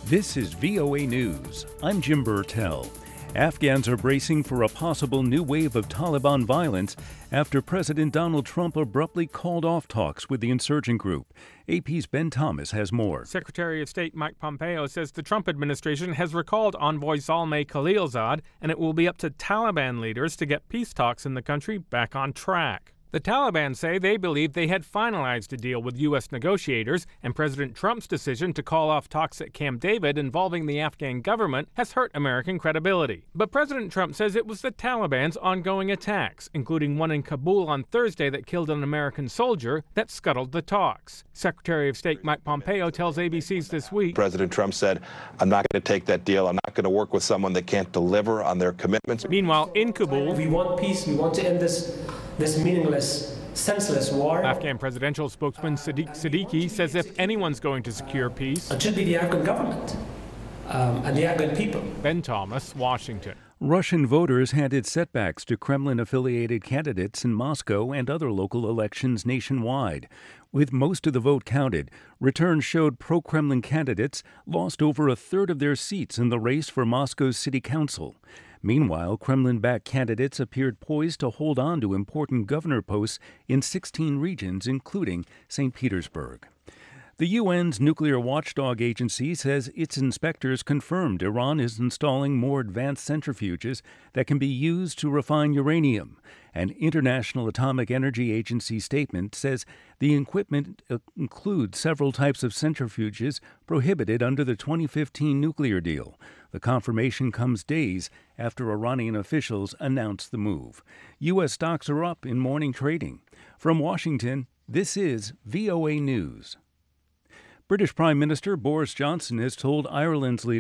This is VOA News. I'm Jim Burtell. Afghans are bracing for a possible new wave of Taliban violence after President Donald Trump abruptly called off talks with the insurgent group. AP's Ben Thomas has more. Secretary of State Mike Pompeo says the Trump administration has recalled envoy Zalmay Khalilzad, and it will be up to Taliban leaders to get peace talks in the country back on track. The Taliban say they believe they had finalized a deal with U.S. negotiators, and President Trump's decision to call off talks at Camp David involving the Afghan government has hurt American credibility. But President Trump says it was the Taliban's ongoing attacks, including one in Kabul on Thursday that killed an American soldier, that scuttled the talks. Secretary of State Mike Pompeo tells ABC's This Week, President Trump said, I'm not going to take that deal. I'm not going to work with someone that can't deliver on their commitments. Meanwhile, in Kabul, we want peace. We want to end this meaningless, senseless war. Afghan presidential spokesman Sadiq Siddiqui says if anyone's going to secure peace, it should be the Afghan government and the Afghan people. Ben Thomas, Washington. Russian voters handed setbacks to Kremlin-affiliated candidates in Moscow and other local elections nationwide. With most of the vote counted, returns showed pro-Kremlin candidates lost over a third of their seats in the race for Moscow's city council. Meanwhile, Kremlin-backed candidates appeared poised to hold on to important governor posts in 16 regions, including St. Petersburg. The UN's nuclear watchdog agency says its inspectors confirmed Iran is installing more advanced centrifuges that can be used to refine uranium. An International Atomic Energy Agency statement says the equipment includes several types of centrifuges prohibited under the 2015 nuclear deal. The confirmation comes days after Iranian officials announced the move. U.S. stocks are up in morning trading. From Washington, this is VOA News. British Prime Minister Boris Johnson has told Ireland's leader